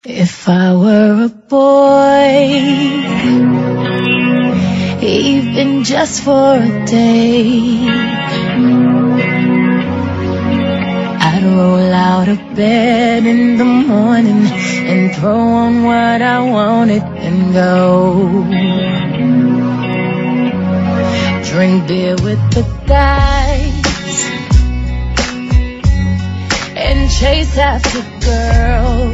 If I were a boy, even just for a day, I'd roll out of bed in the morning and throw on what I wanted and go drink beer with the guys and chase after girls.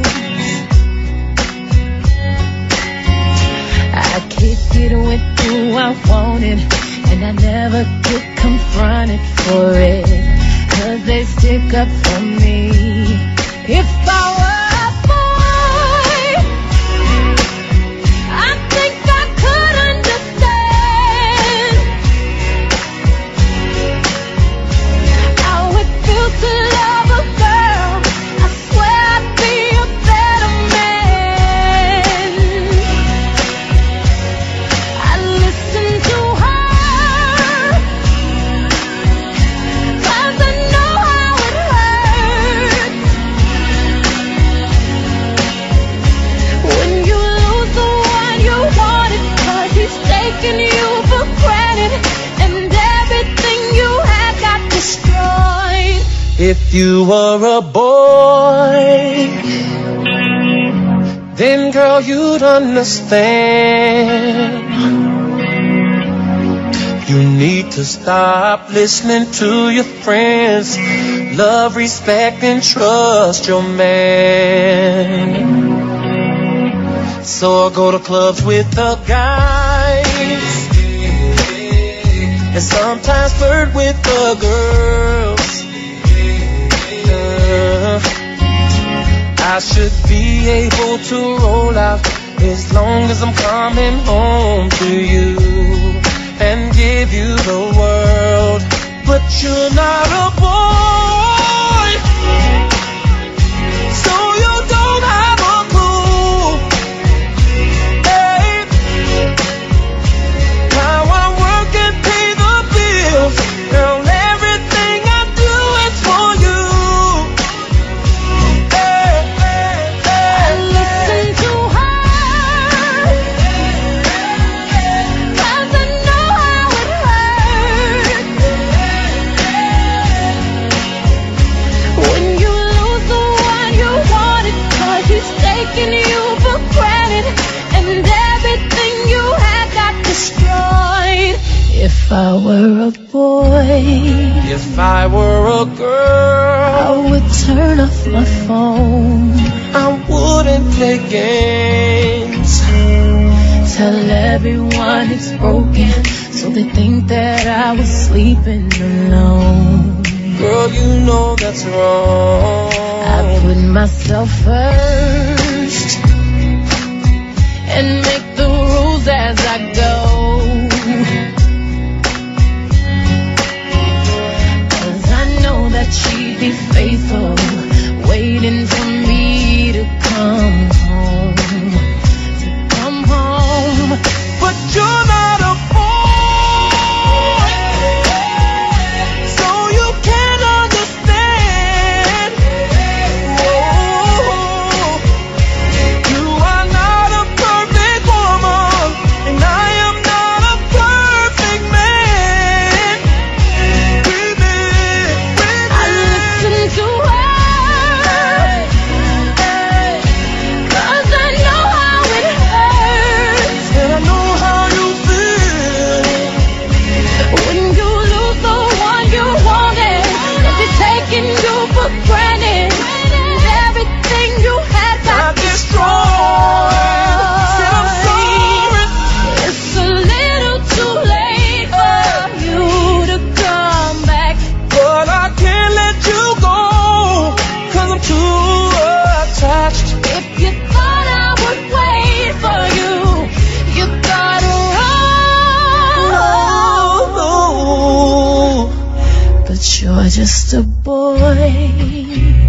I kick it with who I wanted, and I never get confronted for it, 'cause they stick up for me. If I were a boy, I think I could understand how it feels to love a girl. I swear I'd be a better man. I listen to her, 'cause I know how it hurts when you lose the one you wanted, 'cause he's taking you for granted and everything you had got destroyed. If you were a boy, then girl you'd understand. You need to stop listening to your friends. Love, respect, and trust your man. So I go to clubs with the guys and sometimes flirt with the girls. I should be able to roll out as long as I'm coming home to you and give you the world. But you're not a boy, so you don't have a clue, hey, how I work and pay the bills. Girl, everything I do is for you. I listen to her, 'cause I know how it hurts when you lose the one you wanted, 'cause he's taking you for granted and everything you had got destroyed. If I were a boy, If I were a girl, I would turn off my phone, I wouldn't play games. tell everyone it's broken, so they think that I was sleeping alone. Girl, you know that's wrong. I put myself first and make the rules as I go, 'cause I know that she'd be faithful, waiting for me to come home, But you're not a boy, so you can't understand. Oh, you are not a perfect woman, and I am not a perfect man. Baby, I listen to her, 'cause I know how it hurts and I know how you feel. when you lose the one you wanted, 'cause he's taking you for granted and everything you had got I destroyed. Said I'm sorry. It's a little too late for you to come back. But I can't let you go, 'cause I'm too attached. If you thought I would wait for you, you gotta run. Oh, But you're just a boy.